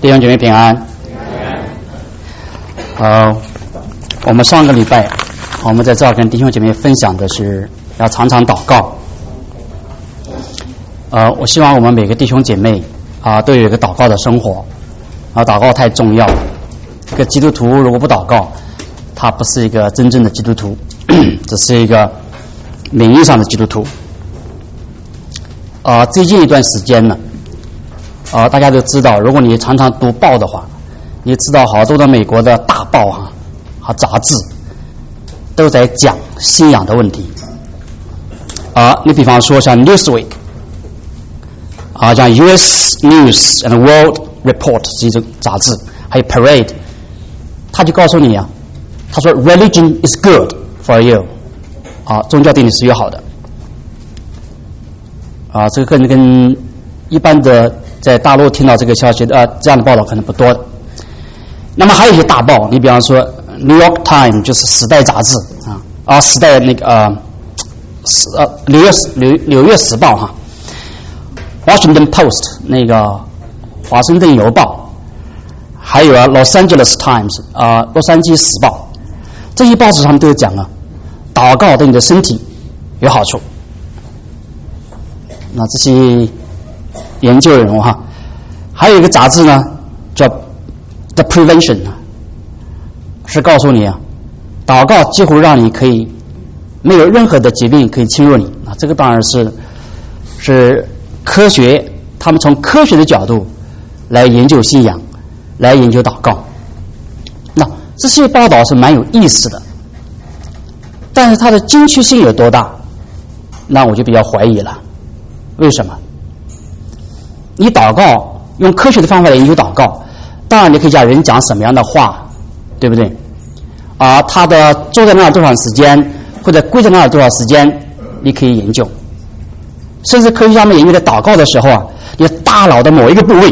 弟兄姐妹平安。我们上个礼拜我们在这儿跟弟兄姐妹分享的是要常常祷告。我希望我们每个弟兄姐妹都有一个祷告的生活。祷告太重要了。一个基督徒如果不祷告，他不是一个真正的基督徒，只是一个名义上的基督徒。最近一段时间呢，大家都知道，如果你常常读报的话，你知道好多的美国的大报和杂志都在讲信仰的问题。你比方说像 Newsweek，像 US News and World Report 这种杂志，还有 Parade， 他就告诉你他说 Religion is good for you， 宗教对你是越好的。这个跟一般的在大陆听到这个消息这样的报道可能不多的。那么还有一些大报，你比方说 New York Times 就是时代杂志时代那个纽约时报Washington Post 那个华盛顿邮报，还有Los Angeles Times 洛杉矶时报，这些报纸上都有讲祷告对你的身体有好处。那这些研究人物还有一个杂志呢叫 The Prevention， 是告诉你祷告几乎让你可以没有任何的疾病可以侵入你。这个当然是科学，他们从科学的角度来研究信仰，来研究祷告。那这些报道是蛮有意思的，但是它的精确性有多大，那我就比较怀疑了。为什么？你祷告用科学的方法来研究祷告，当然你可以讲人讲什么样的话，对不对？他的坐在那儿多长时间，或者跪在那儿多少时间，你可以研究。甚至科学家们研究在祷告的时候你大脑的某一个部位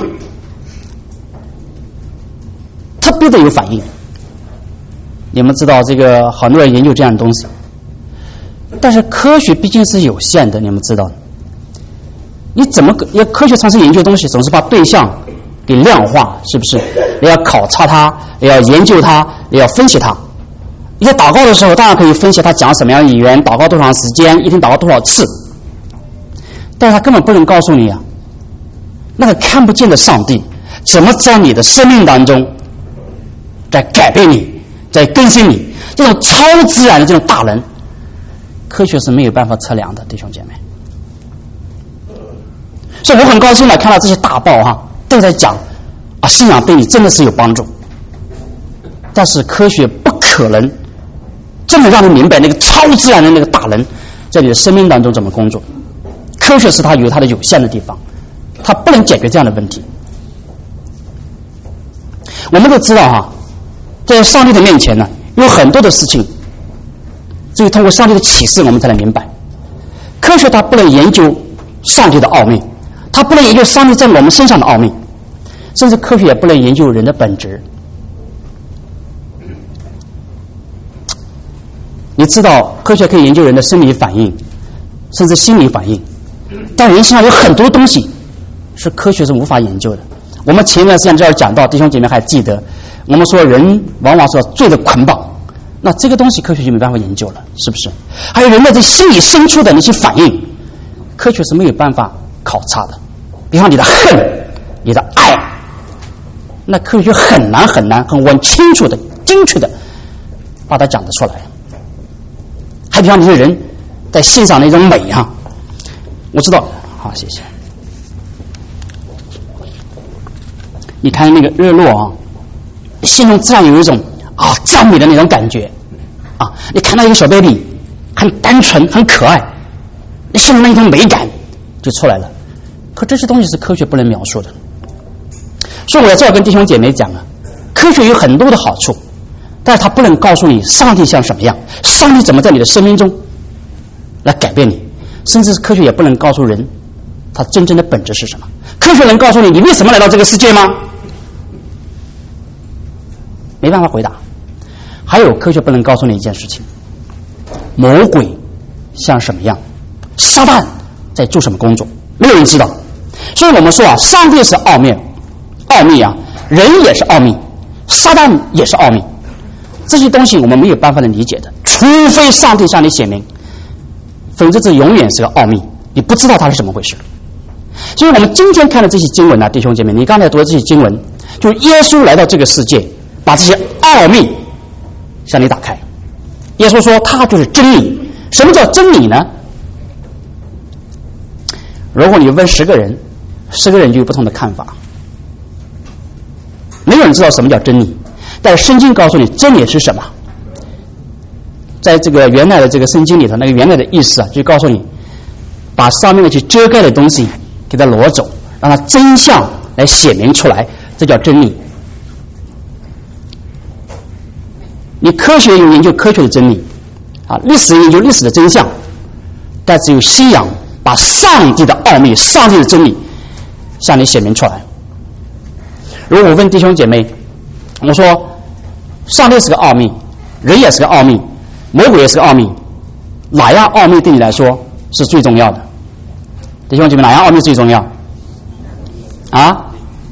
特别的有反应。你们知道这个很多人研究这样的东西，但是科学毕竟是有限的，你们知道你怎么要科学尝试研究东西，总是把对象给量化，是不是？你要考察它，也要研究它，也要分析它。你在祷告的时候当然可以分析他讲什么样的语言，祷告多长时间，一天祷告多少次，但是他根本不能告诉你那个看不见的上帝怎么在你的生命当中在改变你，在更新你。这种超自然的这种大能，科学是没有办法测量的，弟兄姐妹。所以我很高兴看到这些大报都在讲信仰对你真的是有帮助，但是科学不可能真的让你明白那个超自然的那个大能在你的生命当中怎么工作。科学是它有它的有限的地方，它不能解决这样的问题。我们都知道在上帝的面前有很多的事情只有通过上帝的启示我们才能明白。科学它不能研究上帝的奥秘，它不能研究上帝在我们身上的奥秘，甚至科学也不能研究人的本质。你知道科学可以研究人的生理反应甚至心理反应，但人身上有很多东西是科学是无法研究的。我们前段时间这儿讲到，弟兄姐妹还记得我们说人往往说罪的捆绑，那这个东西科学就没办法研究了，是不是？还有人的这心理深处的那些反应，科学是没有办法考察的。比方你的恨，你的爱，那科学很难很清楚的精确的把它讲得出来。还比方你的人在欣赏那种美我知道，好，谢谢。你看那个日落心中自然有一种赞美的那种感觉你看到一个小 baby 很单纯很可爱，你心中那种美感就出来了。可这些东西是科学不能描述的。所以我在这跟弟兄姐妹讲科学有很多的好处，但是它不能告诉你上帝像什么样，上帝怎么在你的生命中来改变你，甚至科学也不能告诉人它真正的本质是什么。科学能告诉你为什么来到这个世界吗？没办法回答。还有科学不能告诉你一件事情，魔鬼像什么样，撒旦在做什么工作，没有人知道。所以我们说上帝是奥秘人也是奥秘，撒旦也是奥秘。这些东西我们没有办法能理解的，除非上帝向你显明，否则这永远是个奥秘，你不知道它是怎么回事。所以我们今天看的这些经文啊，弟兄姐妹，你刚才读的这些经文，就是耶稣来到这个世界，把这些奥秘向你打开。耶稣说他就是真理。什么叫真理呢？如果你问10个人，10个人就有不同的看法。没有人知道什么叫真理，但是圣经告诉你真理是什么。在这个原来的这个圣经里头，那个原来的意思啊，就告诉你，把上面那些遮盖的东西给它挪走，让它真相来显明出来，这叫真理。你科学研究科学的真理啊，历史研究历史的真相，但只有信仰把上帝的奥秘、上帝的真理向你显明出来。如果我问弟兄姐妹，我说上帝是个奥秘，人也是个奥秘，魔鬼也是个奥秘，哪样奥秘对你来说是最重要的？弟兄姐妹，哪样奥秘最重要？啊？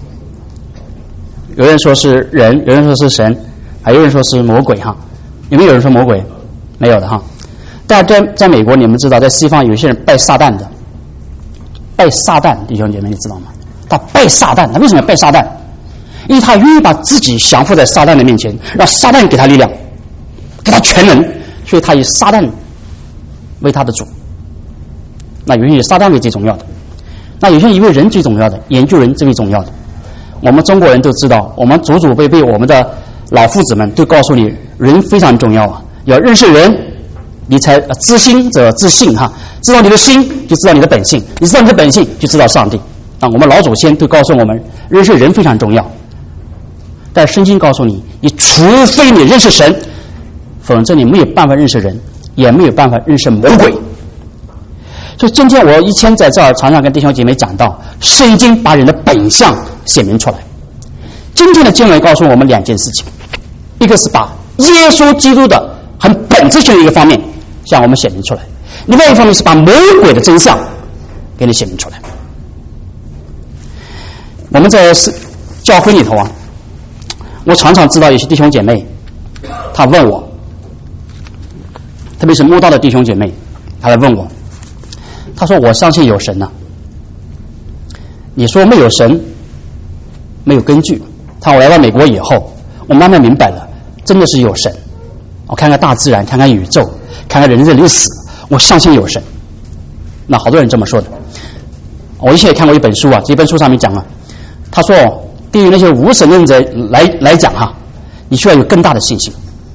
有人说是人，有人说是神，还有人说是魔鬼哈。有没有人说魔鬼？没有的哈。但在美国，你们知道，在西方有些人拜撒旦的，拜撒旦，弟兄姐妹，你知道吗？他拜撒旦，他为什么要拜撒旦？因为他愿意把自己降服在撒旦的面前，让撒旦给他力量，给他全能，所以他以撒旦为他的主。那有些以撒旦为最重要的，那有些以为人最重要的，研究人最重要的。我们中国人都知道，我们祖祖辈辈，我们的老夫子们都告诉你，人非常重要啊，要认识人，你才知心者知性哈，知道你的心就知道你的本性，你知道你的本性就知道上帝啊。我们老祖先都告诉我们，认识人非常重要。但圣经告诉你，你除非你认识神，否则你没有办法认识人，也没有办法认识魔鬼。所以今天我以前在这儿常常跟弟兄姐妹讲到，圣经把人的本相显明出来。今天的经文告诉我们2件事情，一个是把耶稣基督的很本质性的一个方面向我们显明出来，另外一方面是把魔鬼的真相给你显明出来。我们在教会里头啊，我常常知道有些弟兄姐妹，他问我，特别是慕道的弟兄姐妹，他来问我，他说我相信有神啊，你说没有神，没有根据。他我来到美国以后，我慢慢明白了，真的是有神。我看看大自然，看看宇宙，看看人的历史，我相信有神。那好多人这么说的。我以前也看过一本书啊，这本书上面讲啊，他说对于那些无神论者来讲哈，你需要有更大的信心。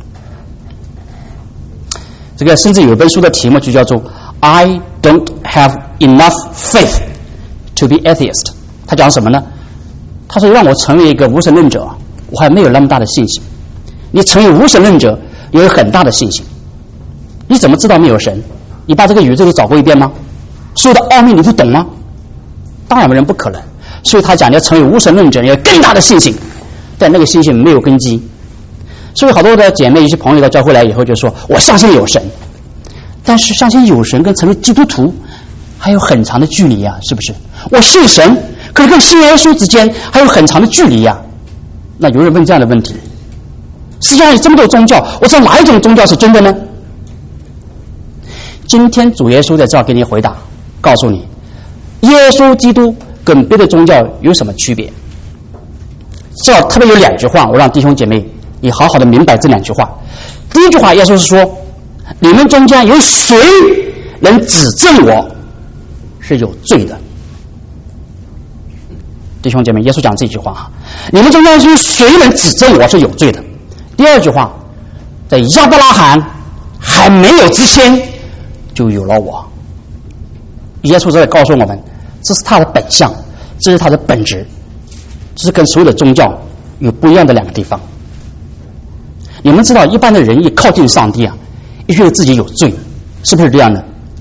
这个甚至有一本书的题目就叫做 I don't have enough faith to be atheist。 他讲什么呢？他说让我成为一个无神论者，我还没有那么大的信心。你成为无神论者有很大的信心。你怎么知道没有神？你把这个宇宙都找过一遍吗？所有的奥秘你都懂吗？当然人不可能。所以他讲你要成为无神论者，你要更大的信心，但那个信心没有根基。所以好多的姐妹一些朋友到教会来以后就说我相信有神，但是相信有神跟成为基督徒还有很长的距离啊，是不是？我信神，可是跟信耶稣之间还有很长的距离呀。那有人问这样的问题，世界上有这么多宗教，我知道哪一种宗教是真的呢？今天主耶稣在这儿给你回答，告诉你耶稣基督跟别的宗教有什么区别。这特别有2句话，我让弟兄姐妹你好好的明白这2句话。第一句话，耶稣是说，你们中间有谁能指证我是有罪的？弟兄姐妹，耶稣讲这句话哈，你们中间有谁能指证我是有罪的？第二句话，在亚伯拉罕还没有之前就有了我。耶稣在告诉我们，这是他的本相，这是他的本质，这是跟所有的宗教有不一样的2个地方。你们知道一般的人一靠近上帝啊，一觉得自己有罪，是不是这样的？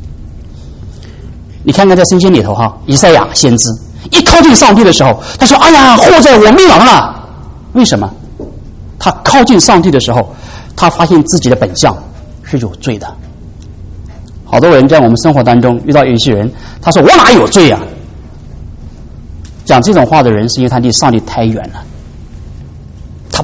你看看在圣经里头哈，以赛亚先知一靠近上帝的时候，他说哎呀，祸在我灭亡了。为什么？他靠近上帝的时候，他发现自己的本相是有罪的。好多人在我们生活当中遇到有一些人，他说我哪有罪啊？讲这种话的人是因为他离上帝太远了。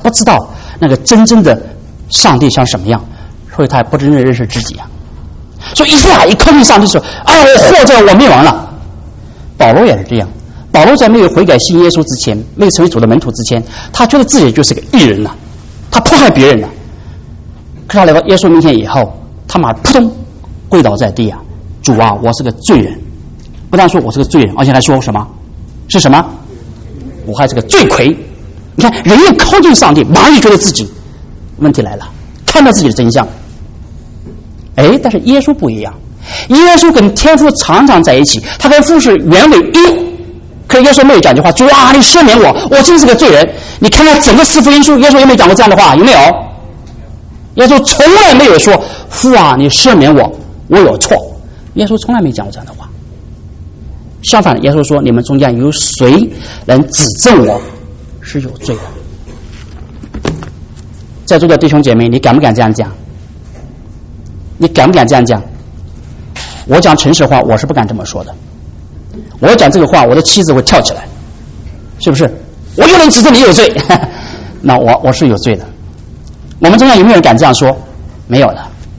不知道那个真正的上帝像什么样，所以他不真正认识自己啊。所以以赛亚一靠近上帝说：“啊，或者我灭亡了。”保罗也是这样。保罗在没有悔改信耶稣之前，没有成为主的门徒之前，他觉得自己就是个义人呐，他迫害别人呐。可是他来到耶稣面前以后，他马上扑通跪倒在地啊！主啊，我是个罪人。不但说我是个罪人，而且还说什么？是什么？我还是个罪魁。你看，人一靠近上帝，马上就觉得自己问题来了，看到自己的真相。哎，但是耶稣不一样，耶稣跟天父常常在一起，他跟父是原为一。可是耶稣没有讲这句话，主啊，你赦免我，我真是个罪人。你看看整个四福音书，耶稣有没有讲过这样的话？有没有？耶稣从来没有说父啊，你赦免我，我有错。耶稣从来没讲过这样的话。相反，耶稣说：“你们中间有谁能指证我是有罪的？”在座的弟兄姐妹，你敢不敢这样讲？你敢不敢这样讲？我讲诚实话，我是不敢这么说的。我讲这个话，我的妻子会跳起来，是不是？我就能指证你有罪，那我是有罪的。我们中间有没有人敢这样说？没有的。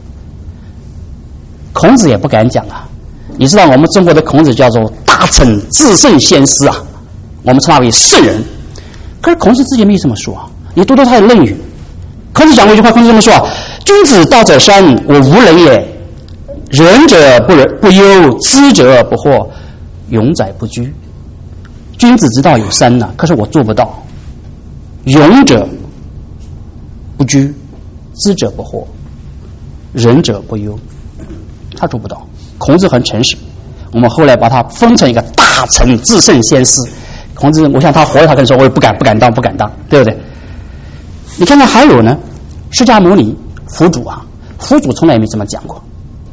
孔子也不敢讲啊。你知道我们中国的孔子叫做大成至圣先师啊，我们称他为圣人。可是孔子自己没有这么说啊。你读读他的《论语》，孔子讲过一句话，孔子这么说啊：“君子道者三，我无能也。仁者不忧，知者不惑，勇者不居。”君子之道有三呢，可是我做不到。勇者不居，知者不惑，仁者不忧，他做不到。孔子很诚实，我们后来把他封成一个大成至圣先师。孔子，我想他活着，他跟你说，我也不敢当，对不对？你看看还有呢，释迦牟尼佛祖啊，佛祖从来没这么讲过。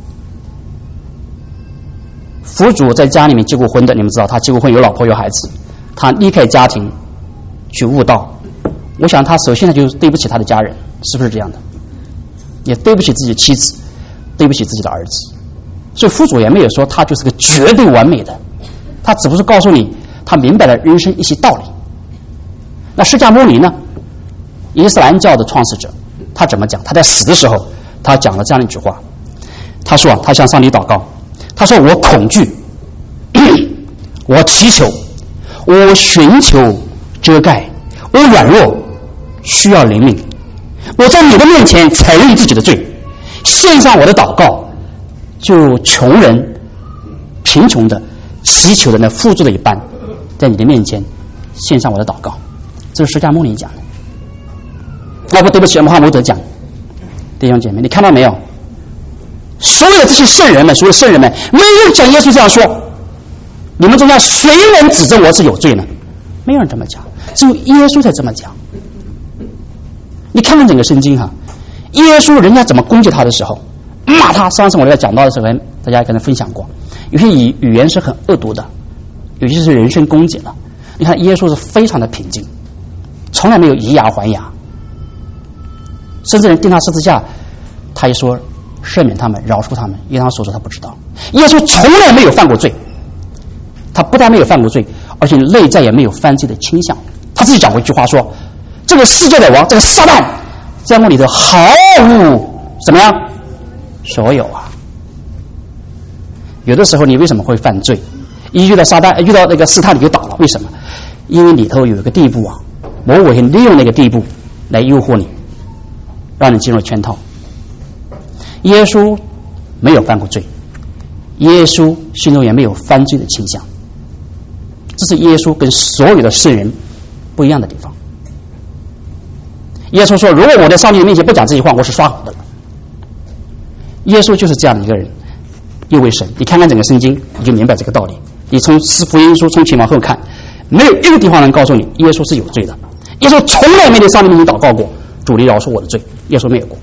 佛祖在家里面结过婚的，你们知道，他结过婚，有老婆有孩子，他离开家庭去悟道。我想他首先呢就是对不起他的家人，是不是这样的？也对不起自己的妻子，对不起自己的儿子。所以佛祖也没有说他就是个绝对完美的，他只不过告诉你他明白了人生一些道理。那释迦牟尼呢，伊斯兰教的创始者，他怎么讲？他在死的时候他讲了这样一句话，他说他向上帝祷告，他说我恐惧，我祈求，我寻求遮盖，我软弱需要灵敏，我在你的面前承认自己的罪，献上我的祷告，就穷人贫穷的祈求的那富足的一般，在你的面前献上我的祷告。这是释迦牟尼讲的。那不对不起，穆罕默德讲。弟兄姐妹，你看到没有？所有的这些圣人们，所有圣人们没有讲耶稣这样说，你们中间谁能指证我是有罪呢？没有人这么讲，只有耶稣才这么讲。你看看整个圣经哈，耶稣人家怎么攻击他的时候，骂他。上次我在讲到的时候，大家跟他分享过，有些语言是很恶毒的，有些是人身攻击的。你看耶稣是非常的平静，从来没有以牙还牙，甚至人钉他十字架，他也说赦免他们，饶恕他们，因为他所说他不知道。耶稣从来没有犯过罪，他不但没有犯过罪，而且内在也没有犯罪的倾向。他自己讲过一句话说，这个世界的王，这个撒旦在我里头毫无怎么样所有啊。有的时候你为什么会犯罪？一遇到撒旦，遇到那个试探，你就倒了。为什么？因为里头有一个地步啊，魔鬼会利用那个地步来诱惑你，让你进入圈套。耶稣没有犯过罪，耶稣心中也没有犯罪的倾向，这是耶稣跟所有的圣人不一样的地方。耶稣说，如果我在上帝的面前不讲这些话，我是耍好的。耶稣就是这样的一个人，又为神。你看看整个圣经，你就明白这个道理。你从四福音书从前往后看，没有一个地方能告诉你耶稣是有罪的。耶稣从来没在上帝面前祷告过，主你饶恕我的罪，耶稣没有过。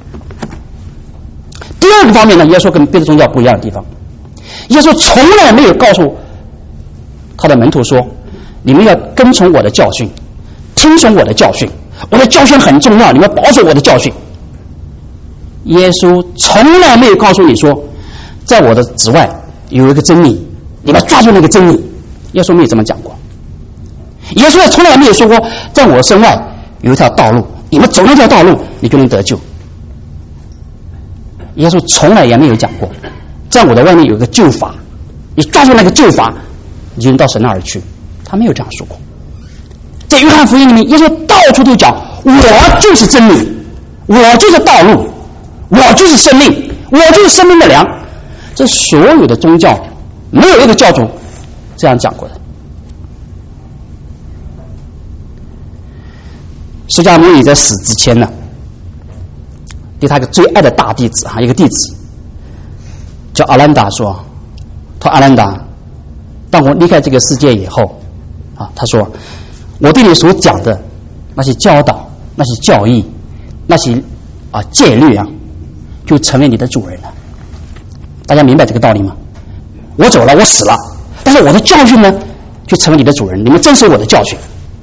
第二个方面呢，耶稣跟别的宗教不一样的地方，耶稣从来没有告诉他的门徒说，你们要跟从我的教训，听从我的教训，我的教训很重要，你们保守我的教训。耶稣从来没有告诉你说，在我的之外有一个真理，你们抓住那个真理。耶稣没有这么讲过。耶稣也从来没有说过，在我身外有一条道路，你们走那条道路，你就能得救。耶稣从来也没有讲过，在我的外面有一个救法，你抓住那个救法，你就能到神那儿去。他没有这样说过。在约翰福音里面，耶稣到处都讲，我就是真理，我就是道路，我就是生命，我就是生命的粮。这所有的宗教没有一个教主这样讲过的。释迦牟尼在死之前呢，对他一个最爱的大弟子一个弟子叫阿兰达说，他说阿兰达，当我离开这个世界以后他说我对你所讲的那些教导、那些教义、那些戒律就成为你的主人了。大家明白这个道理吗？我走了，我死了，但是我的教训呢，就成为你的主人，你们遵守我的教训。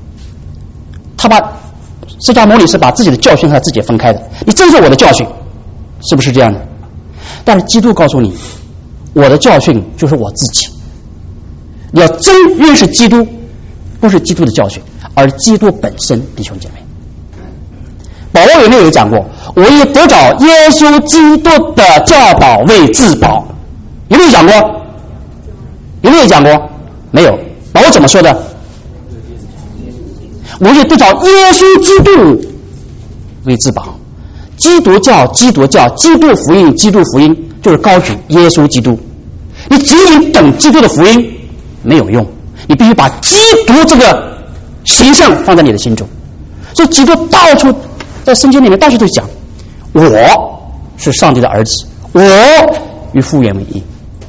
释迦牟尼是把自己的教训和他自己分开的，你遵守我的教训，是不是这样的？但是基督告诉你，我的教训就是我自己。你要真认识基督，不是基督的教训，而基督本身。弟兄姐妹，保罗有没有讲过，我以得着耶稣基督的教导为至宝？有没有讲过？有没有讲过？没有。保罗怎么说的？我以得着耶稣基督为至宝。基督教、基督福音就是高举耶稣基督。你仅仅懂基督的福音没有用，你必须把基督这个形象放在你的心中。所以基督到处在圣经里面到处都讲，我是上帝的儿子，我与父原为一。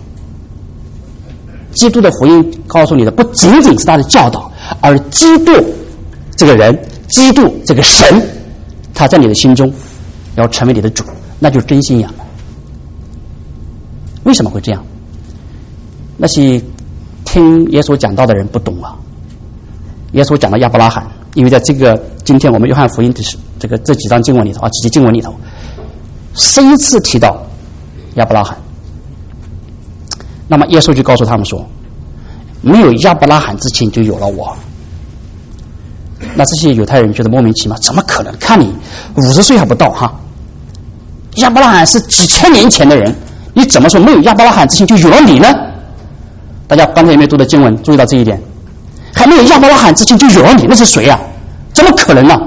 基督的福音告诉你的不仅仅是他的教导，而基督这个人，基督这个神，他在你的心中要成为你的主，那就是真信仰了。为什么会这样？那些听耶稣讲道的人不懂耶稣讲到亚伯拉罕，因为在今天我们约翰福音的这几章经文里头几节经文里头，3次提到亚伯拉罕。那么耶稣就告诉他们说，没有亚伯拉罕之前就有了我。那这些犹太人觉得莫名其妙，怎么可能？看你50岁还不到亚伯拉罕是几千年前的人，你怎么说没有亚伯拉罕之前就有了你呢？大家刚才有没有读的经文注意到这一点？还没有亚伯拉罕之前就有了你，那是谁怎么可能呢？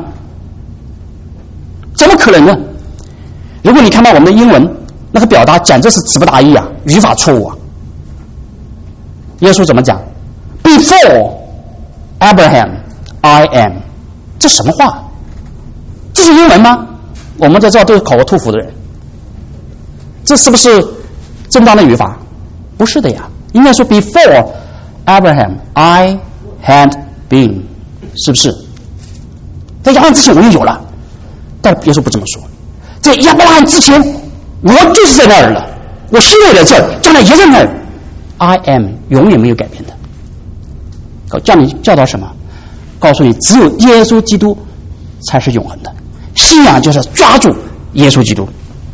怎么可能呢？如果你看到我们的英文那个表达简直是词不达意语法错误耶稣怎么讲 ？Before Abraham I am， 这什么话？这是英文吗？我们在这都是考过托福的人，这是不是正当的语法？不是的应该说 Before Abraham I had been， 是不是？在亚伯拉罕之前我就有了，但耶稣不这么说。在亚伯拉罕之前，我就是在那儿了，我现在在这儿，将来也在那儿。I am 永远没有改变的。叫你教导什么？告诉你，只有耶稣基督才是永恒的。信仰就是抓住耶稣基督。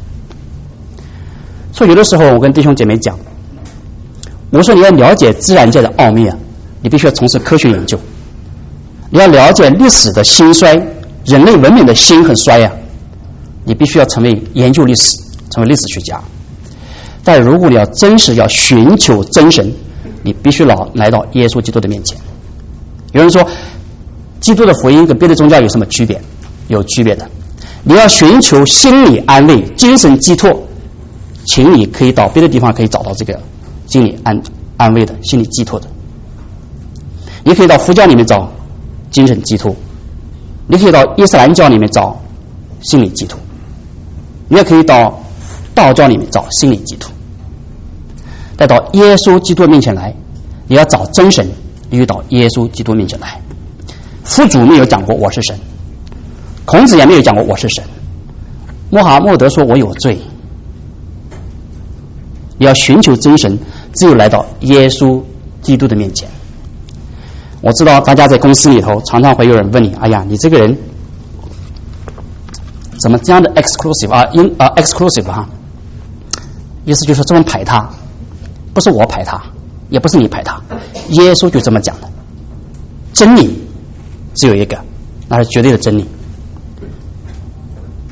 所以有的时候我跟弟兄姐妹讲，我说你要了解自然界的奥秘你必须要从事科学研究。你要了解历史的兴衰，人类文明的兴和衰你必须要成为研究历史，成为历史学家。但如果你要真实要寻求真神，你必须来到耶稣基督的面前。有人说基督的福音跟别的宗教有什么区别？有区别的。你要寻求心理安慰、精神寄托，请你可以到别的地方可以找到这个心理安慰的、心理寄托的。你可以到佛教里面找精神寄托，你可以到伊斯兰教里面找心理寄托，你也可以到道教里面找心理寄托。再到耶稣基督面前来，你要找真神，你就到耶稣基督面前来。佛祖没有讲过我是神，孔子也没有讲过我是神，穆罕默德说我有罪。你要寻求真神，只有来到耶稣基督的面前。我知道大家在公司里头常常会有人问你，哎呀，你这个人怎么这样的 exclusive 意思就是这么排他，不是我排他，也不是你排他，耶稣就这么讲的。真理只有一个，那是绝对的真理。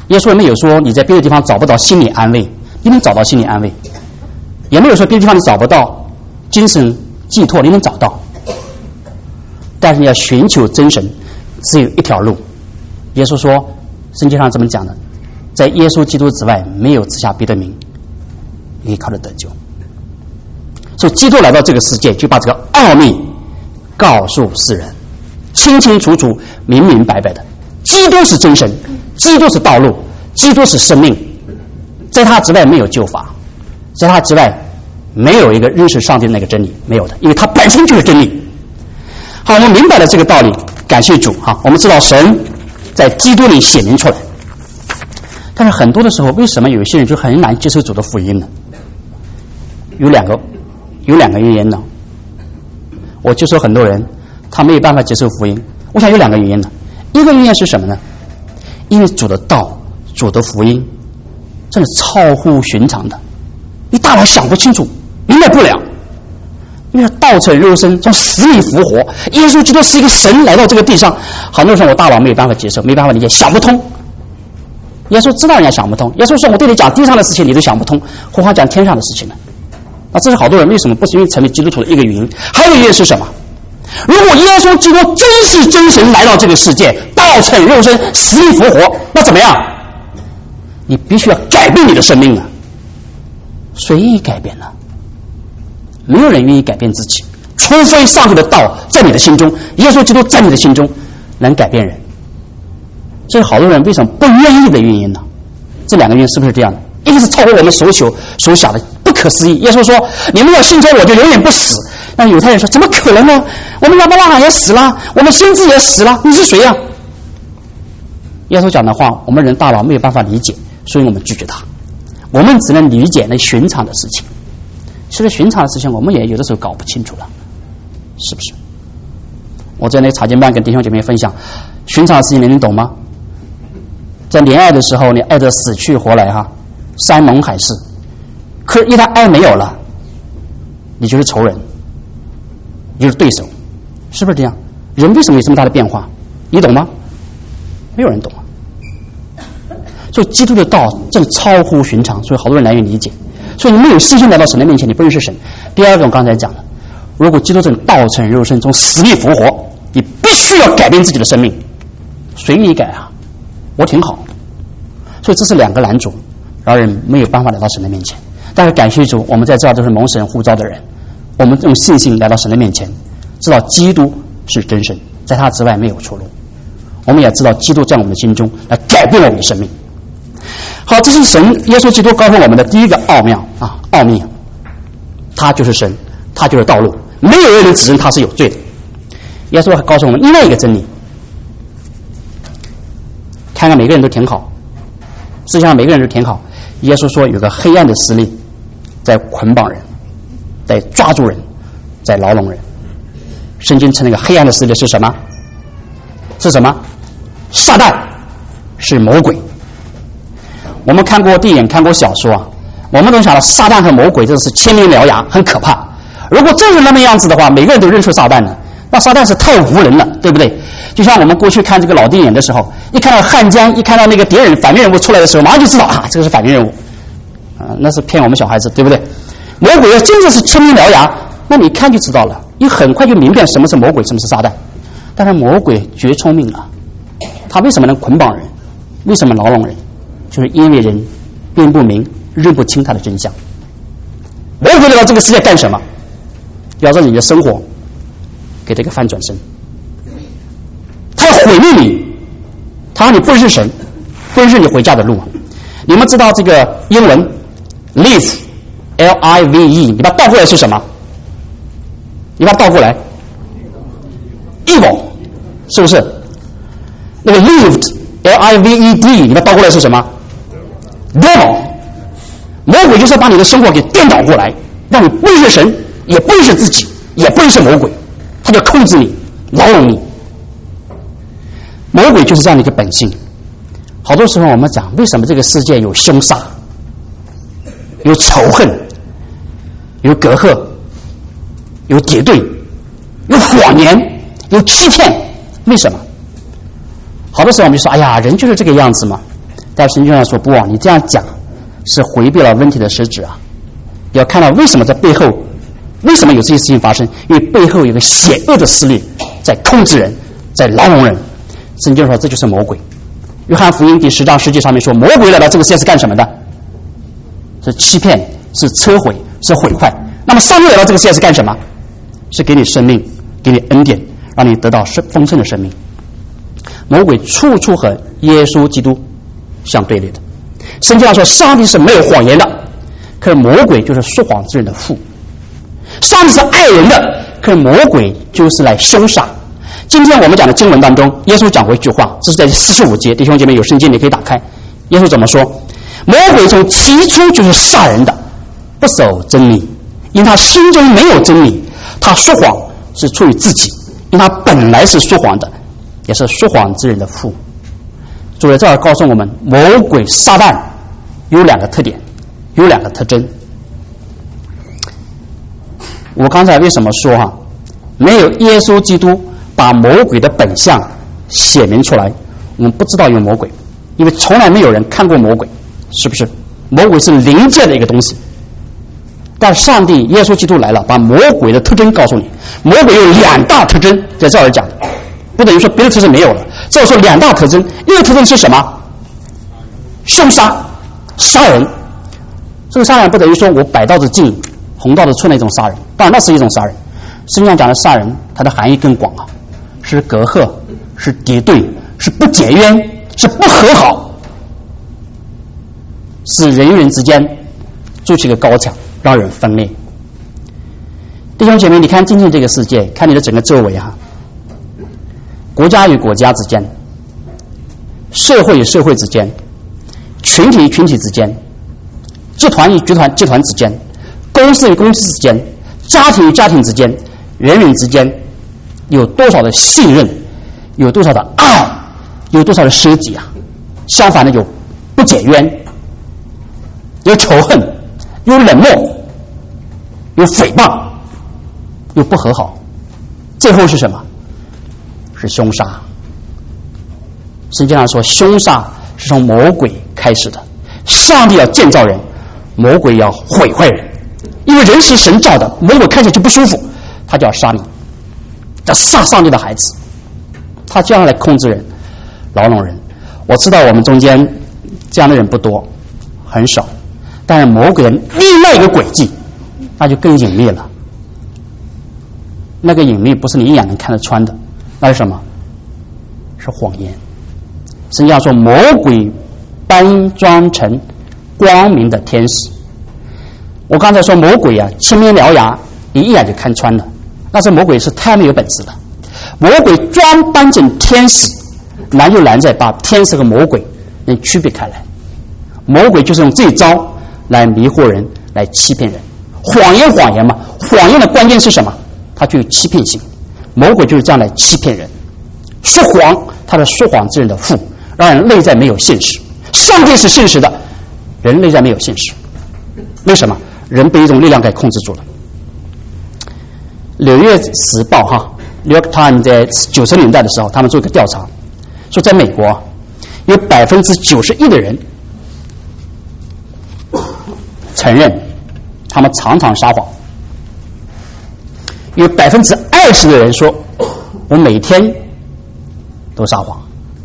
耶稣没有说你在别的地方找不到心理安慰，你能找到心理安慰；也没有说别的地方你找不到精神寄托，你能找到。但是你要寻求真神，只有一条路。耶稣说，圣经上这么讲的，在耶稣基督之外，没有赐下别的名，可以靠着得救。所以基督来到这个世界，就把这个奥秘告诉世人，清清楚楚、明明白白的。基督是真神，基督是道路，基督是生命，在他之外没有救法，在他之外没有一个认识上帝的那个真理，没有的，因为他本身就是真理。好，我们明白了这个道理，感谢主哈。我们知道神在基督里显明出来，但是很多的时候，为什么有些人就很难接受主的福音呢？有两个原因呢。我就说很多人他没有办法接受福音，我想有两个原因呢。一个原因是什么呢？因为主的道、主的福音真的超乎寻常的，你大脑想不清楚，明白不了。因为道成肉身，从死里复活，耶稣基督是一个神来到这个地上，很多时候我大脑没有办法接受，没办法理解，想不通。耶稣知道人家想不通，耶稣说我对你讲地上的事情你都想不通，何况讲天上的事情呢？那这是好多人为什么不愿意成为基督徒的一个原因。还有一个原因是什么？如果耶稣基督真是真神来到这个世界，道成肉身，死里复活，那怎么样？你必须要改变你的生命啊！谁愿意改变呢？没有人愿意改变自己，除非上帝的道在你的心中，耶稣基督在你的心中能改变人。这是好多人为什么不愿意的原因呢？这两个原因是不是这样的？一个是超过我们所想的不可思议。耶稣说你们要信从我就永远不死。那犹太人说怎么可能呢？我们亚伯拉罕也死了，我们先知也死了，你是谁呀？耶稣讲的话我们人大脑没有办法理解，所以我们拒绝他。我们只能理解那寻常的事情，其实寻常的事情我们也有的时候搞不清楚了，是不是？我在那个查经班跟弟兄姐妹分享，寻常的事情你能懂吗？在恋爱的时候你爱得死去活来哈，山盟海誓，可是一旦爱没有了，你就是仇人，你就是对手，是不是这样？人为什么有这么大的变化？你懂吗？没有人懂啊。所以基督的道正超乎寻常，所以好多人难以理解。所以你没有信心来到神的面前，你不认识神。第二种刚才讲的，如果基督正道成肉身，从死里复活，你必须要改变自己的生命。谁愿意改啊？我挺好。所以这是两个拦阻，让人没有办法来到神的面前。但是感谢主，我们在这儿都是蒙神呼召的人，我们用信心来到神的面前，知道基督是真神，在他之外没有出路。我们也知道基督在我们的心中来改变了我们的生命。好，这是神耶稣基督告诉我们的第一个奥秘，他就是神，他就是道路，没有人能指认他是有罪的。耶稣还告诉我们另外一个真理，看看每个人都挺好，世界上每个人都挺好。耶稣说有个黑暗的势力在捆绑人，在抓住人，在牢笼人。圣经称那个黑暗的势力是什么？是什么？撒旦，是魔鬼。我们看过电影看过小说啊，我们都想到撒旦和魔鬼这是千年獠牙，很可怕。如果真是那么样子的话，每个人都认出撒旦了，那撒旦是太无人了，对不对？就像我们过去看这个老电影的时候，一看到汉江，一看到那个敌人反面人物出来的时候，马上就知道啊，这个是反面人物那是骗我们小孩子，对不对？魔鬼要真的是千年獠牙，那你看就知道了，你很快就明白什么是魔鬼，什么是撒旦。但是魔鬼绝聪明啊，他为什么能捆绑人？为什么牢笼人？就是因为人辨不明、认不清他的真相。魔鬼来到这个世界干什么？要让你的生活给这个翻转身，他要毁灭你，他让你不认识神，不认识你回家的路。你们知道这个英文 live L-I-V-E 你把它倒过来是什么？你把它倒过来 evil 是不是？那个 lived L-I-V-E-D 你把它倒过来是什么？devil， 魔鬼就是要把你的生活给颠倒过来，让你不认识神，也不认识自己，也不认识魔鬼，他就控制你，牢笼你。魔鬼就是这样的一个本性。好多时候我们讲，为什么这个世界有凶杀、有仇恨、有隔阂、有敌对、有谎言、有欺骗？为什么？好多时候我们就说，哎呀，人就是这个样子嘛。 但圣经上说不啊，你这样讲是回避了问题的实质啊。要看到为什么在背后，为什么有这些事情发生？因为背后有个邪恶的势力在控制人，在牢笼人。圣经说这就是魔鬼。约翰福音第10章10节上面说，魔鬼来到这个世界是干什么的？是欺骗，是摧毁，是毁坏。那么上帝来到这个世界是干什么？是给你生命，给你恩典，让你得到丰盛的生命。魔鬼处处和耶稣基督相对立的。圣经上说上帝是没有谎言的，可是魔鬼就是说谎之人的父。上帝是爱人的，可是魔鬼就是来凶杀。今天我们讲的经文当中，耶稣讲过一句话，这是在45节，弟兄姐妹有圣经你可以打开。耶稣怎么说？魔鬼从起初就是杀人的，不守真理，因他心中没有真理。他说谎是出于自己，因他本来是说谎的，也是说谎之人的父。主在这儿告诉我们，魔鬼撒旦有2个特点，有2个特征。我刚才为什么说没有耶稣基督把魔鬼的本相写明出来，我们不知道有魔鬼，因为从来没有人看过魔鬼，是不是？魔鬼是灵界的一个东西。但上帝耶稣基督来了，把魔鬼的特征告诉你。魔鬼有2大特征，在这儿讲的，不等于说别的特征没有了。这儿说2大特征，一个特征是什么？凶杀，杀人。这个杀人不等于说我摆刀子进红刀子出那种杀人，当然那是一种杀人。圣经上讲的杀人，它的含义更广啊，是隔阂，是敌对，是不解冤，是不和好，是人与人之间筑起一个高墙，让人分裂。弟兄姐妹，你看今天这个世界，看你的整个周围国家与国家之间，社会与社会之间，群体与群体之间，集团与集团之间，公司与公司之间，家庭与家庭之间，人与人之间，有多少的信任，有多少的爱，有多少的舍己啊？相反的，有不解冤，有仇恨，有冷漠，有诽谤，有不和好，最后是什么？是凶杀。圣经上说，凶杀是从魔鬼开始的。上帝要建造人，魔鬼要毁坏人。因为人是神造的，魔鬼看起来就不舒服，他就要杀你，要杀上帝的孩子，他就要来控制人，牢笼人。我知道我们中间这样的人不多，很少，但是魔鬼的另外一个轨迹，那就更隐秘了。那个隐秘不是你一眼能看得穿的，那是什么？是谎言。圣经上说，魔鬼扮装成光明的天使。我刚才说魔鬼青面獠牙，你一眼就看穿了，那是魔鬼是太没有本事了。魔鬼装扮成天使，难就难在把天使和魔鬼能区别开来。魔鬼就是用这一招来迷惑人，来欺骗人。谎言嘛，谎言的关键是什么？它具有欺骗性。魔鬼就是这样来欺骗人，说谎，他是说谎之人的父，让人内在没有现实。上帝是现实的，人内在没有现实。为什么？人被一种力量给控制住了。纽约时报New York Times 在90年代的时候，他们做一个调查，说在美国有91%的人承认他们常常撒谎，有20%的人说我每天都撒谎，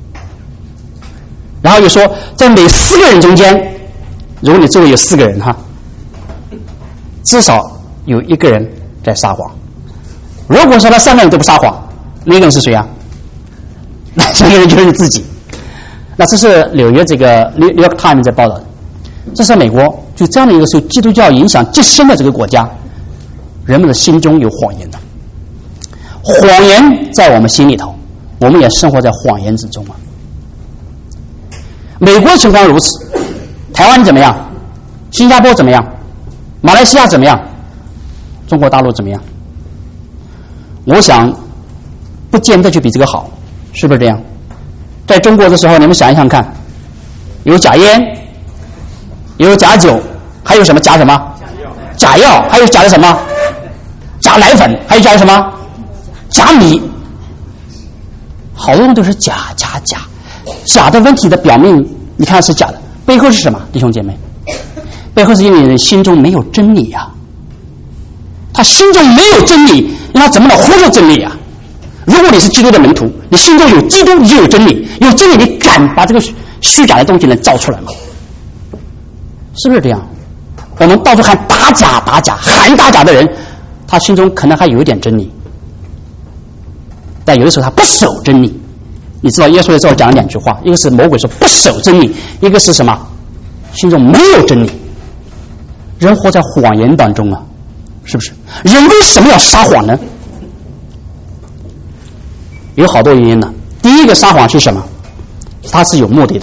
然后又说在每4个人中间，如果你周围有4个人至少有1个人在撒谎。如果说那3个人都不撒谎，那个人是谁啊？那这个人就是你自己。那这是纽约这个 New York Times 在报道的。这是美国就这样的一个受基督教影响极深的这个国家，人们的心中有谎言的。谎言在我们心里头，我们也生活在谎言之中美国情况如此，台湾怎么样？新加坡怎么样？马来西亚怎么样？中国大陆怎么样？我想不见得就比这个好，是不是这样？在中国的时候，你们想一想看，有假烟，有假酒，还有什么假什么？假药，还有假的什么？假奶粉，还有假的什么？假米，好多人都是假的问题的表面你看是假的，背后是什么？弟兄姐妹，背后是因为人心中没有真理呀、他心中没有真理，那他怎么能忽视真理啊？如果你是基督的门徒，你心中有基督，你就有真理，有真理你敢把这个虚假的东西能造出来吗？是不是这样？我们到处喊打假打假，喊打假的人，他心中可能还有一点真理，但有的时候他不守真理。你知道耶稣的时候讲了两句话，一个是魔鬼说不守真理，一个是什么？心中没有真理。人活在谎言当中啊，是不是？人为什么要撒谎呢？有好多原因呢。第一个撒谎是什么？它是有目的的。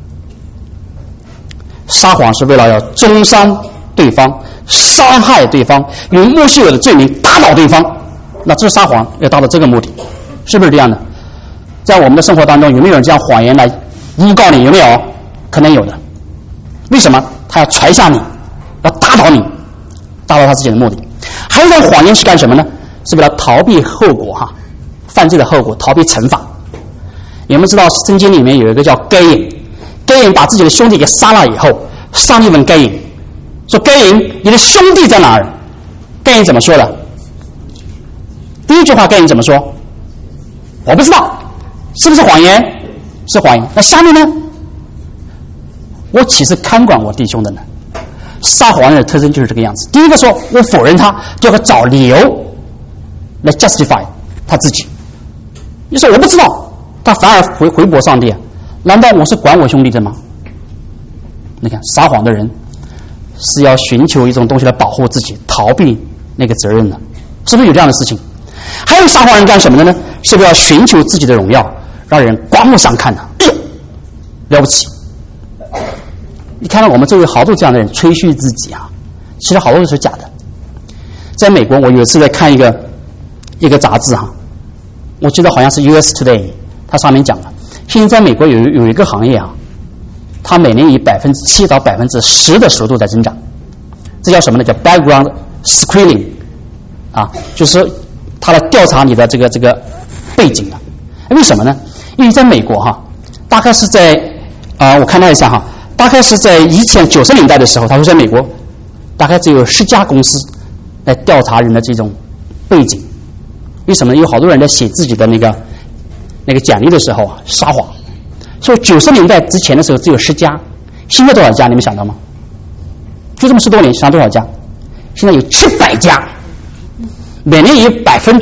撒谎是为了要中伤对方，伤害对方，用莫须有的罪名打倒对方。那这撒谎要达到这个目的，是不是这样的？在我们的生活当中，有没有人这样谎言来诬告你？有没有？可能有的。为什么？他要踹下你，要打倒你，达到他自己的目的。还有一种谎言是干什么呢？是为了逃避后果哈，犯罪的后果，逃避惩罚。你们知道圣经里面有一个叫该隐，该隐把自己的兄弟给杀了以后，上帝问该隐说：“该隐，你的兄弟在哪儿？”该隐怎么说的？第一句话该隐怎么说？我不知道，是不是谎言？是谎言。那下面呢？我岂是看管我弟兄的呢？撒谎人的特征就是这个样子。第一个说我否认他，第二个找理由来 justify 他自己。你说我不知道，他反而回驳上帝，难道我是管我兄弟的吗？你看撒谎的人是要寻求一种东西来保护自己，逃避那个责任的，是不是有这样的事情？还有撒谎人干什么的呢？是不是要寻求自己的荣耀，让人刮目相看的？哎呦，了不起！你看到我们周围好多这样的人吹嘘自己啊，其实好多都是假的。在美国，我有一次在看一个杂志哈，我记得好像是 US Today， 它上面讲了，现在在美国有一个行业啊，它每年以7%到10%的速度在增长，这叫什么呢？叫 background screening 啊，就是它来调查你的这个背景啊。为什么呢？因为在美国哈，大概是在我看到一下哈。大概是在以前90年代的时候，他说在美国大概只有10家公司来调查人的这种背景。为什么呢？有好多人在写自己的那个简历的时候啊撒谎。所以90年代之前的时候只有10家，现在多少家？你们想到吗？就这么10多年，想多少家？现在有700家，每年以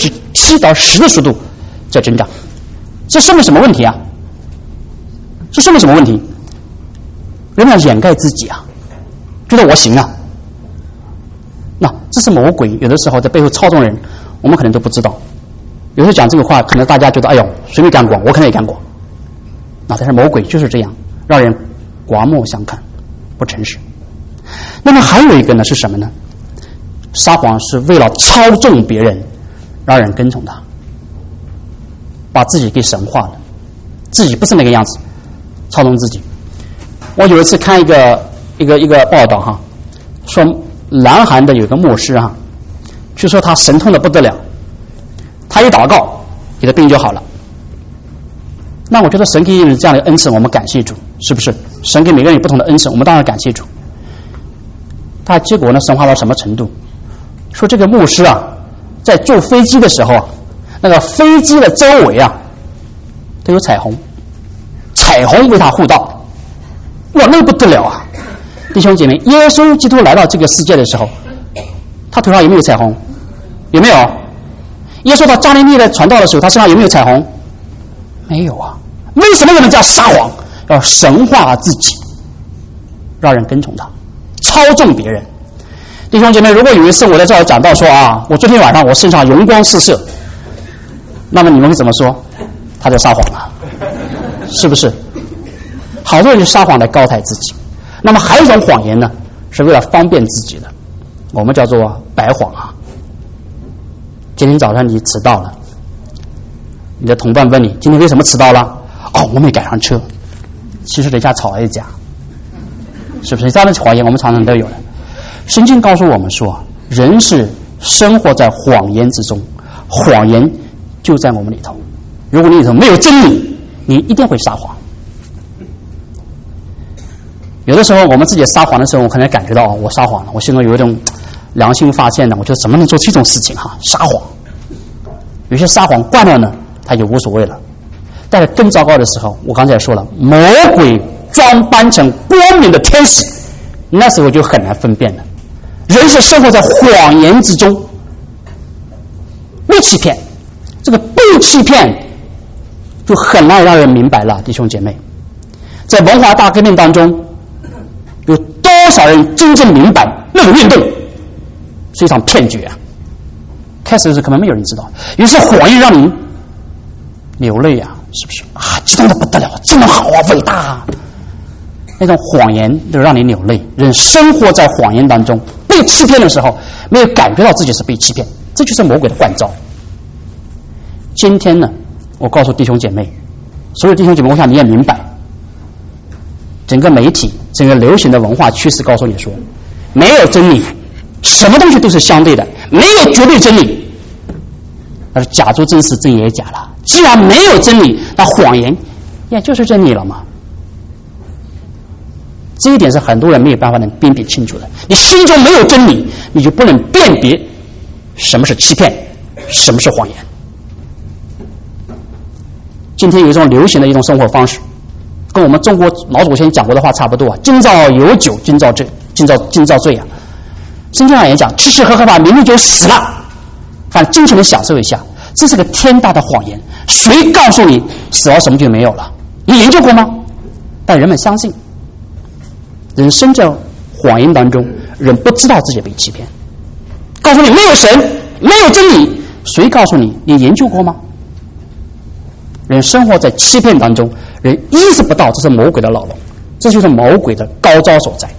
7%到10%的速度在增长。这说明什么问题啊？这说明什么问题？人们要掩盖自己啊，觉得我行啊。那这是魔鬼有的时候在背后操纵人，我们可能都不知道。有时候讲这个话，可能大家觉得哎呦谁没干过，我可能也干过。那但是魔鬼就是这样，让人刮目相看，不诚实。那么还有一个呢是什么呢？撒谎是为了操纵别人，让人跟从他，把自己给神化了，自己不是那个样子，操纵自己。我有一次看一个报道哈，说南韩的有个牧师哈，据说他神痛的不得了，他一祷告，你的病就好了。那我觉得神给人这样的恩赐，我们感谢主，是不是？神给每个人有不同的恩赐，我们当然感谢主。他结果呢，神化到什么程度？说这个牧师啊，在坐飞机的时候啊，那个飞机的周围啊，都有彩虹，彩虹为他护道。哇，那不得了啊！弟兄姐妹，耶稣基督来到这个世界的时候，他头上有没有彩虹？有没有？耶稣到加利利来传道的时候，他身上有没有彩虹？没有啊！为什么人们这样撒谎？要神化自己，让人跟从他，操纵别人。弟兄姐妹，如果有一次我在这儿讲到说啊，我昨天晚上我身上荣光四射，那么你们会怎么说？他在撒谎啊，是不是？好多人就撒谎来高抬自己。那么还有一种谎言呢，是为了方便自己的，我们叫做白谎啊。今天早上你迟到了，你的同伴问你今天为什么迟到了？哦，我没赶上车。其实人家吵了一架，是不是？这样的谎言我们常常都有的。圣经告诉我们说，人是生活在谎言之中，谎言就在我们里头。如果你里头没有真理，你一定会撒谎。 有的时候我们自己撒谎的时候，我可能感觉到我撒谎了，我心中有一种良心发现的，我觉得怎么能做这种事情哈？撒谎，有些撒谎惯了呢，他就无所谓了。但是更糟糕的时候，我刚才也说了，魔鬼装扮成光明的天使，那时候就很难分辨了。人是生活在谎言之中，被欺骗，这个被欺骗就很难让人明白了，弟兄姐妹。在文化大革命当中，有多少人真正明白那个运动是一场骗局啊？开始的时候可能没有人知道，有些谎言让你流泪啊，是不是啊？激动的不得了，这么好啊，伟大啊！那种谎言就让你流泪。人生活在谎言当中，被欺骗的时候，没有感觉到自己是被欺骗，这就是魔鬼的惯招。今天呢，我告诉弟兄姐妹，所有弟兄姐妹，我想你也明白，整个媒体、整个流行的文化趋势告诉你说，没有真理，什么东西都是相对的，没有绝对真理。那是假作真实，真也假了。既然没有真理，那谎言也就是真理了嘛。这一点是很多人没有办法能辨别清楚的。你心中没有真理，你就不能辨别什么是欺骗，什么是谎言。今天有一种流行的一种生活方式，跟我们中国老祖先讲过的话差不多啊，今朝有酒今朝醉，今朝醉啊。圣经上也讲，吃吃喝喝吧，明天就死了，反正尽情的享受一下。这是个天大的谎言，谁告诉你死了什么就没有了？你研究过吗？但人们相信。人生在谎言当中，人不知道自己被欺骗。告诉你没有神，没有真理，谁告诉你？你研究过吗？人生活在欺骗当中，人意识不到这是魔鬼的牢笼，这就是魔鬼的高招所在。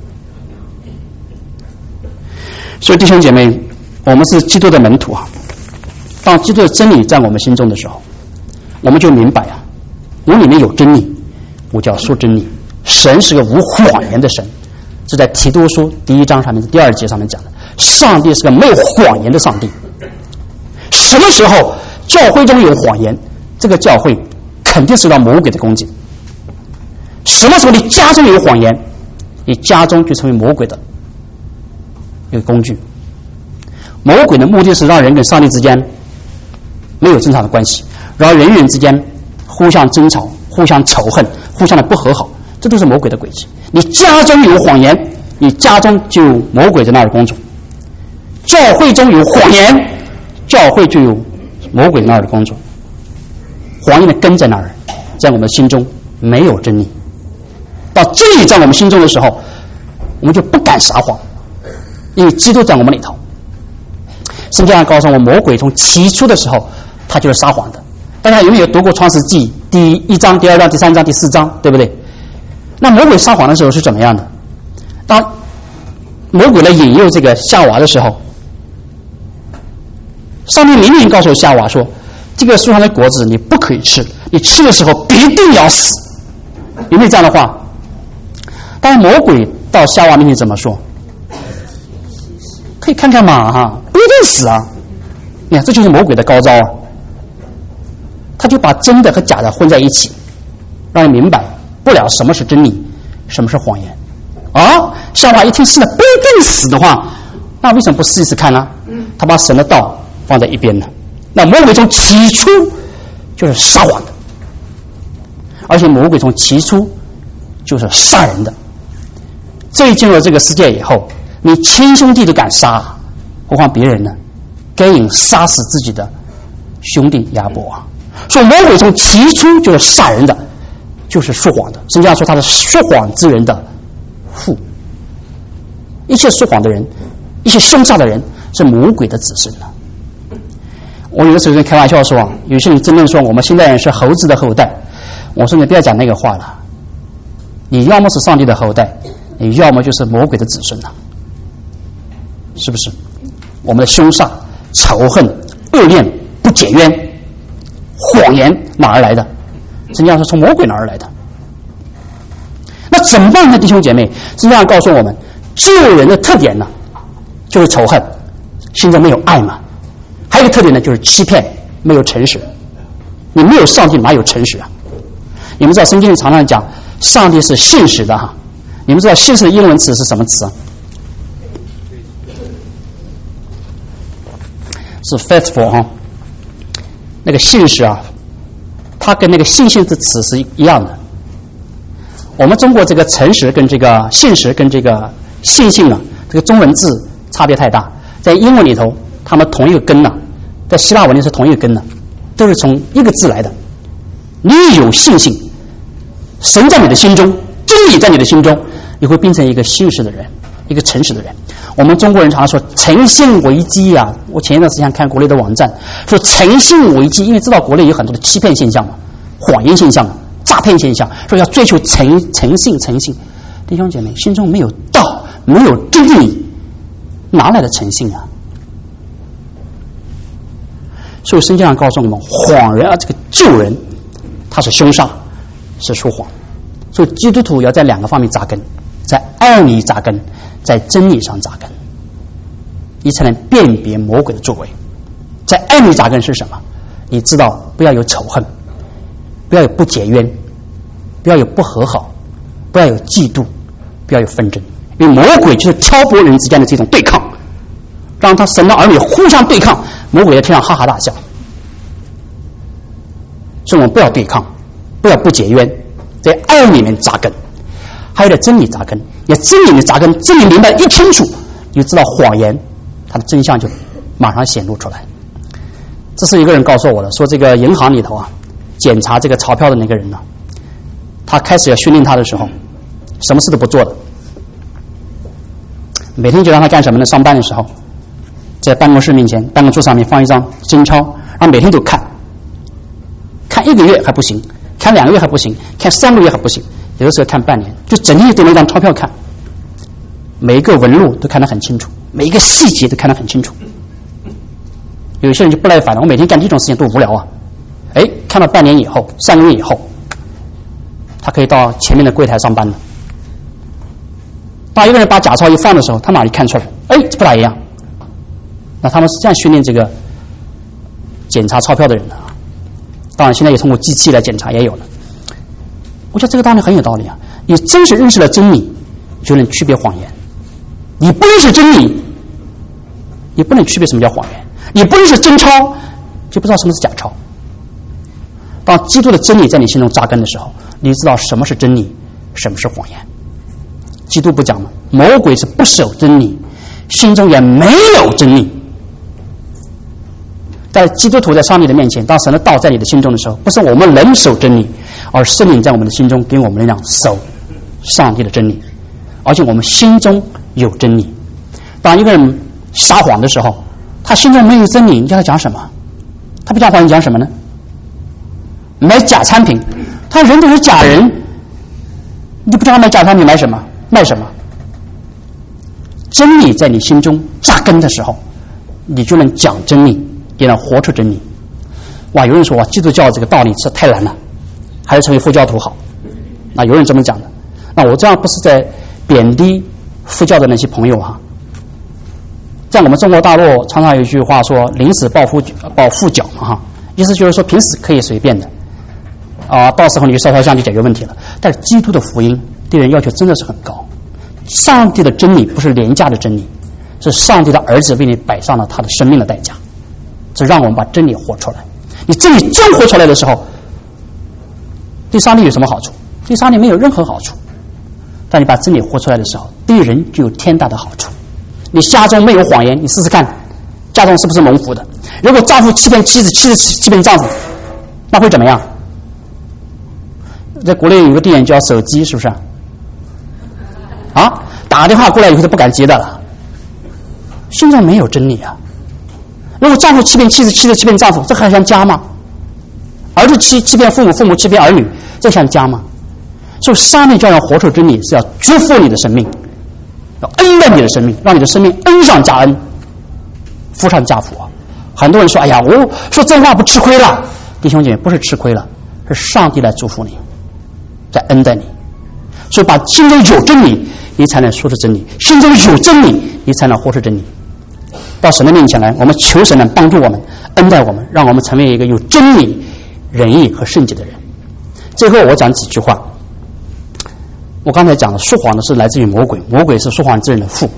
所以弟兄姐妹，我们是基督的门徒啊。当基督的真理在我们心中的时候，我们就明白啊，我里面有真理，我就要说真理。神是个无谎言的神，这在提多书第1章上面第2节上面讲的。上帝是个没有谎言的上帝。什么时候教会中有谎言，这个教会肯定受到魔鬼的攻击。什么时候你家中有谎言，你家中就成为魔鬼的一个工具。魔鬼的目的是让人跟上帝之间没有正常的关系，让人与人之间互相争吵、互相仇恨、互相的不和好，这都是魔鬼的诡计。你家中有谎言，你家中就有魔鬼在那儿工作。教会中有谎言，教会就有魔鬼在那儿的工作。谎言的根在哪儿？在我们心中没有真理。到真理在我们心中的时候，我们就不敢撒谎，因为基督在我们里头。圣经上告诉我，魔鬼从起初的时候他就是撒谎的。大家有没有读过创世纪第1章、第2章、第3章、第4章，对不对？那魔鬼撒谎的时候是怎么样的？当魔鬼来引诱这个夏娃的时候，上帝明明告诉夏娃说，这个树上的果子你不可以吃，你吃的时候必定要死。有没有这样的话？但是魔鬼到夏娃面前怎么说？可以看看嘛哈，不一定死啊。你看，这就是魔鬼的高招啊。他就把真的和假的混在一起，让你明白不了什么是真理，什么是谎言。啊，夏娃一听是的不一定死的话，那为什么不试一试看呢？他把神的道放在一边呢。那魔鬼从起初就是撒谎的，而且魔鬼从起初就是杀人的。这一进入这个世界以后，你亲兄弟都敢杀，何况别人呢？该隐杀死自己的兄弟亚伯啊！说魔鬼从起初就是杀人的，就是说谎的。圣经上说他是说谎之人的父。一切说谎的人，一切凶杀的人，是魔鬼的子孙呢。我有的时候开玩笑说啊，有些人争论说我们现代人是猴子的后代。我说你不要讲那个话了，你要么是上帝的后代，你要么就是魔鬼的子孙了，是不是？我们的凶杀、仇恨、恶念、不解冤、谎言哪儿来的？圣经上是从魔鬼哪儿来的？那怎么办呢，弟兄姐妹？圣经上告诉我们，救人的特点呢，就是仇恨，心中没有爱嘛。还有一个特点呢，就是欺骗，没有诚实。你没有上帝，哪有诚实啊？你们知道圣经里常常讲，上帝是信实的哈， 你们知道信实的英文词是什么词啊？是 faithful 哈。那个信实啊，它跟那个信心的词是一样的。我们中国这个诚实跟这个信实跟这个信心啊，这个中文字差别太大。在英文里头，它们同一个根呢，在希腊文里是同一个根呢，都是从一个字来的。你有信心，神在你的心中，真理在你的心中，你会变成一个信实的人，一个诚实的人。我们中国人常说诚信为基啊，我前一段时间看国内的网站说诚信为基，因为知道国内有很多的欺骗现象嘛，谎言现象嘛，诈骗现象，说要追求诚信。弟兄姐妹，心中没有道，没有真理，哪来的诚信啊？所以圣经上告诉我们，谎人啊，这个救人他是凶杀，是说谎。所以基督徒要在两个方面扎根，在爱里扎根，在真理上扎根，你才能辨别魔鬼的作为。在爱里扎根是什么？你知道不要有仇恨，不要有不结冤，不要有不和好，不要有嫉妒，不要有纷争。因为魔鬼就是挑拨人之间的这种对抗，让他神的儿女互相对抗，魔鬼在天上哈哈大笑。所以我们不要对抗，不要不结冤，在爱里面扎根，还有在真理扎根。你真理的扎根，真理明白一清楚，你就知道谎言它的真相就马上显露出来。这是一个人告诉我的，说这个银行里头啊，检查这个钞票的那个人呢，他开始要训练他的时候，什么事都不做的，每天就让他干什么呢？上班的时候，在办公室面前，办公桌上面放一张真钞，然后每天都看1个月还不行，看2个月还不行，看3个月还不行，有的时候看半年，就整天都拿一张钞票看，每一个纹路都看得很清楚，每一个细节都看得很清楚。有些人就不耐烦了，我每天干这种事情多无聊啊！看到半年以后、3个月以后，他可以到前面的柜台上班了。当一个人把假钞一放的时候，他哪里看出来？这不大一样。那他们是这样训练这个检查钞票的人的啊。当然，现在也通过机器来检查也有了。我觉得这个道理很有道理啊！你真是认识了真理，就能区别谎言。你不认识真理，你不能区别什么叫谎言；你不认识真钞，就不知道什么是假钞。当基督的真理在你心中扎根的时候，你知道什么是真理，什么是谎言。基督不讲吗？魔鬼是不守真理，心中也没有真理。在基督徒在上帝的面前，当神的道在你的心中的时候，不是我们能守真理，而圣灵在我们的心中给我们力量守上帝的真理，而且我们心中有真理。当一个人撒谎的时候，他心中没有真理，你叫他讲什么？他不讲谎，你讲什么呢？买假产品，他人都是假人，你不叫他买假产品，买什么？卖什么？真理在你心中扎根的时候，你就能讲真理，也能活出真理。哇，有人说基督教这个道理是太难了，还是成为佛教徒好。那有人这么讲的。那我这样不是在贬低佛教的那些朋友哈。在我们中国大陆常常有一句话说临死抱佛脚嘛哈，意思就是说平时可以随便的到时候你就烧烧香就解决问题了。但是基督的福音对人要求真的是很高，上帝的真理不是廉价的真理，是上帝的儿子为你摆上了他的生命的代价，这让我们把真理活出来。你真理真活出来的时候，对上帝有什么好处？对上帝没有任何好处。当你把真理活出来的时候，对人就有天大的好处。你家中没有谎言，你试试看，家中是不是蒙福的？如果丈夫欺骗妻子，妻子欺骗丈夫，那会怎么样？在国内有个电影叫《手机》，是不是打个电话过来以后都不敢接的了，心中没有真理啊。如果丈夫欺骗妻子，妻子欺骗丈夫，这还像家吗？儿子欺骗父母，父母欺骗儿女，这像家吗？所以上帝叫人活出真理，是要祝福你的生命，要恩待你的生命，让你的生命恩上加恩，福上加福。很多人说我说真话不吃亏了。弟兄姐妹，不是吃亏了，是上帝来祝福你，在恩待你。所以把心中有真理，你才能说出真理；心中有真理，你才能活出真理。到神的面前来，我们求神能帮助我们，恩待我们，让我们成为一个有真理、仁义和圣洁的人。最后我讲几句话。 我刚才讲的，说谎的是来自于魔鬼，魔鬼是说谎之人的父。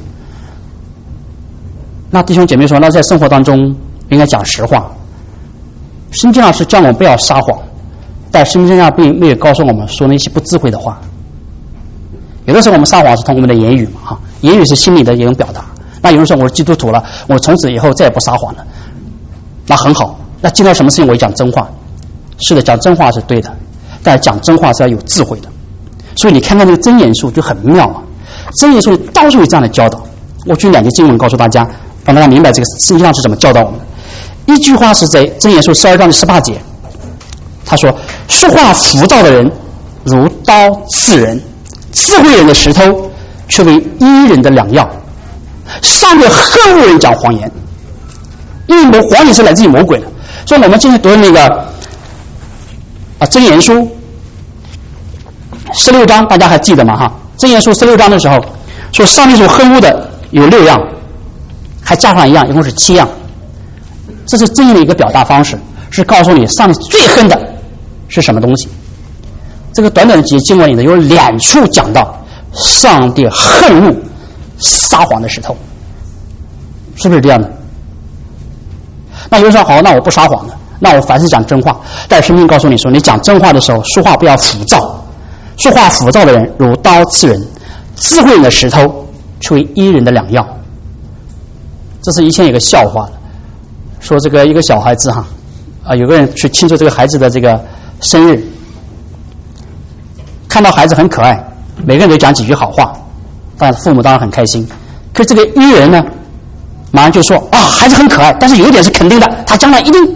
那弟兄姐妹说，那在生活当中应该讲实话。圣经上是叫我们不要撒谎，但圣经上并没有告诉我们说那些不智慧的话。有的时候我们撒谎是通过我们的言语嘛，言语是心里的一种表达。那有人说我是基督徒了，我从此以后再也不撒谎了，那很好。那见到什么事情我也讲真话，是的，讲真话是对的，但是讲真话是要有智慧的。所以你看看这个箴言书就很妙啊，箴言书到处有这样的教导。我举2节经文告诉大家，让大家明白这个圣经上是怎么教导我们的。一句话是在箴言书12章的18节，他说：说话浮躁的人如刀刺人，智慧人的石头却为医人的良药。上帝恨恶人讲谎言，因为谎言是来自于魔鬼的。所以我们今天读的那个箴言书16章，大家还记得吗？箴言书16章的时候说，上帝所恨恶的有6样，还加上1样，一共是7样。这是箴言的一个表达方式，是告诉你上帝最恨的是什么东西。这个短短的几节经文里头有2处讲到上帝恨恶撒谎的石头，是不是这样的？那有人说好，那我不撒谎了，那我凡事讲真话。但是圣经告诉你说，你讲真话的时候说话不要浮躁，说话浮躁的人如刀刺人，智慧人的石头却为医人的良药。这是以前有个笑话，说这个一个小孩子有个人去庆祝这个孩子的这个生日，看到孩子很可爱，每个人都讲几句好话，但父母当然很开心。可是这个医人呢，马上就说孩子很可爱，但是有一点是肯定的，他将来一定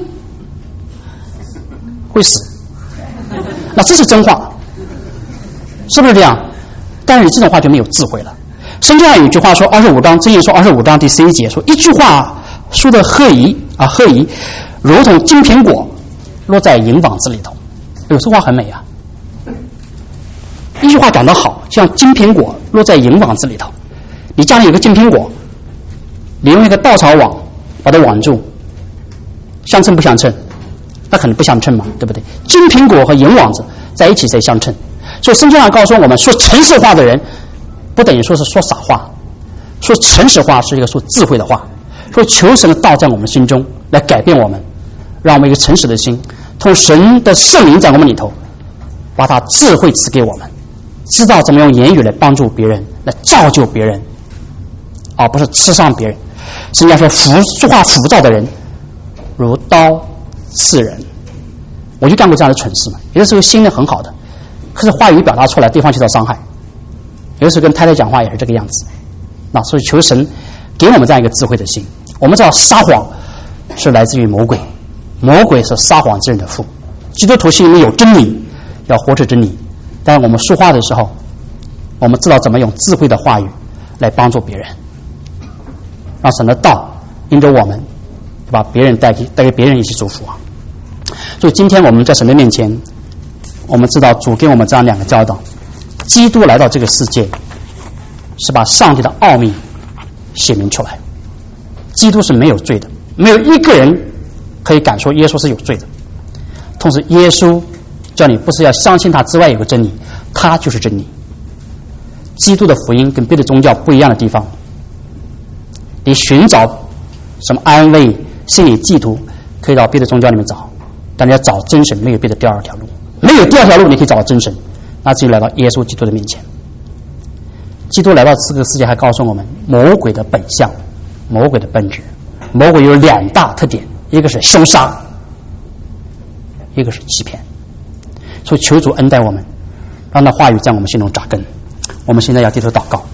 会死。那这是真话，是不是这样？但是你这种话就没有智慧了。圣经上有一句话说，25章箴言说25章第11节说，一句话说的合宜，如同金苹果落在银网子里头。这话很美啊。一句话讲得好，像金苹果落在银网子里头。你家里有个金苹果，你用一个稻草网把它网住，相称不相称？那可能不相称嘛，对不对？金苹果和银网子在一起才相称。所以圣经上告诉我们，说诚实话的人不等于说是说傻话，说诚实话是一个说智慧的话。说求神的道在我们心中来改变我们，让我们一个诚实的心，从神的圣灵在我们里头把他智慧赐给我们，知道怎么用言语来帮助别人，来造就别人，而不是刺伤别人。圣经说说话浮躁的人如刀刺人。我就干过这样的蠢事嘛，有的时候心里很好的，可是话语表达出来对方受到伤害。有的时候跟太太讲话也是这个样子。那所以求神给我们这样一个智慧的心。我们知道撒谎是来自于魔鬼，魔鬼是撒谎之人的父。基督徒心里面有真理，要活出真理。但是我们说话的时候，我们知道怎么用智慧的话语来帮助别人，让神的道因着我们把别人带给别人一起祝福啊。所以今天我们在神的面前，我们知道主给我们这样2个教导。基督来到这个世界是把上帝的奥秘写明出来。基督是没有罪的，没有一个人可以敢说耶稣是有罪的。同时耶稣叫你不是要相信他之外有个真理，他就是真理。基督的福音跟别的宗教不一样的地方，你寻找什么安慰心理寄托可以到别的宗教里面找，但你要找真神，没有别的第2条路，没有第2条路你可以找到真神，那只有来到耶稣基督的面前。基督来到这个世界还告诉我们魔鬼的本相，魔鬼的本质。魔鬼有2大特点，一个是凶杀，一个是欺骗。所以求主恩待我们，让那话语在我们心中扎根。我们现在要低头祷告。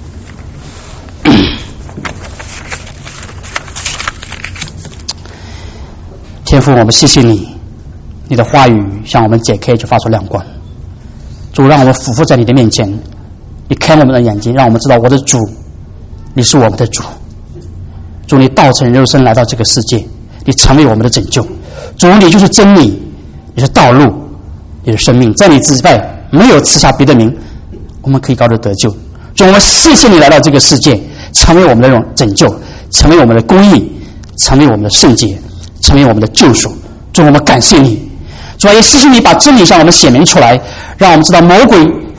天父，我们谢谢你，你的话语向我们解开，就发出亮光。主，让我们俯伏在你的面前，你开我们的眼睛，让我们知道我的主，你是我们的主。主，你道成肉身来到这个世界，你成为我们的拯救。主，你就是真理，你是道路，你是生命，在你之外没有赐下别的名我们可以高度得救。主，我们谢谢你来到这个世界，成为我们的拯救，成为我们的公义，成为我们的圣洁，成为我们的救赎。主，我们感谢你。主，也谢谢你把真理向我们显明出来，让我们知道魔鬼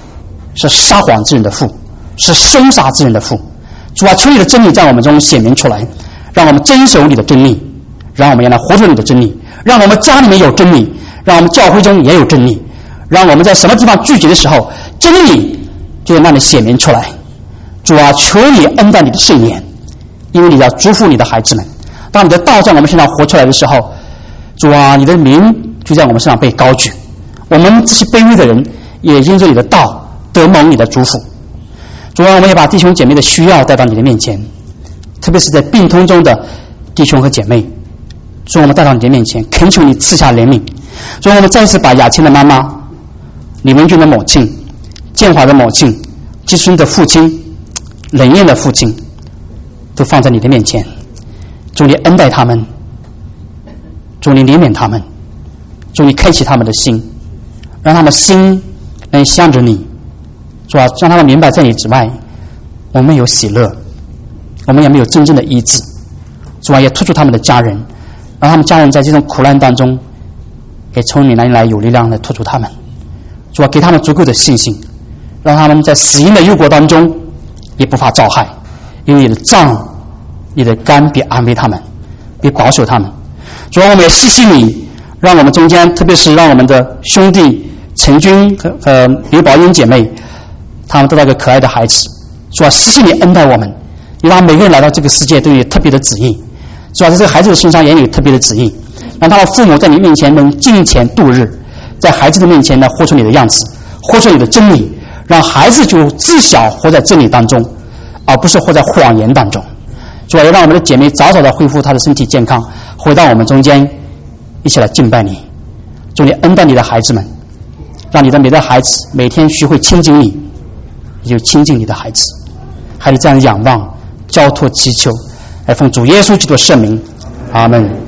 是撒谎之人的父，是凶杀之人的父。主啊，求你的真理在我们中显明出来，让我们遵守你的真理，让我们也来活出你的真理，让我们家里面有真理，让我们教会中也有真理，让我们在什么地方聚集的时候，真理就在那里显明出来。主啊，求你恩待你的圣言，因为你要祝福你的孩子们。当你的道在我们身上活出来的时候，主啊，你的名就在我们身上被高举，我们这些卑微的人也因着你的道得蒙你的祝福。主啊，我们也把弟兄姐妹的需要带到你的面前，特别是在病痛中的弟兄和姐妹，主啊，我们带到你的面前，恳求你赐下怜悯。主啊，我们再次把雅倩的妈妈、李文俊的母亲、建华的母亲、基孙的父亲、冷艳的父亲都放在你的面前。主你恩待他们，主你怜悯他们，主你开启他们的心，让他们心能向着你。主啊，让他们明白在你之外我们没有喜乐，我们也没有真正的医治。主啊，也突出他们的家人，让他们家人在这种苦难当中也从你那里来有力量来突出他们。主啊，给他们足够的信心，让他们在死荫的诱惑当中也不怕遭害，因为你的杖你的肝必安慰他们，必保守他们。主啊，我们也谢谢你，让我们中间，特别是让我们的兄弟陈军和刘宝英姐妹，他们得到一个可爱的孩子。主啊，谢谢你恩待我们，你让每个人来到这个世界都有特别的旨意。主啊，在这个孩子的身上也有特别的旨意，让他的父母在你面前能敬虔度日，在孩子的面前呢活出你的样子，活出你的真理，让孩子就自小活在真理当中，而不是活在谎言当中。主啊，也让我们的姐妹早早的恢复她的身体健康，回到我们中间，一起来敬拜你。祝你恩待你的孩子们，让你的每个孩子每天学会亲近你，也就亲近你的孩子。还是这样仰望、交托、祈求，来奉主耶稣基督的圣名，阿们。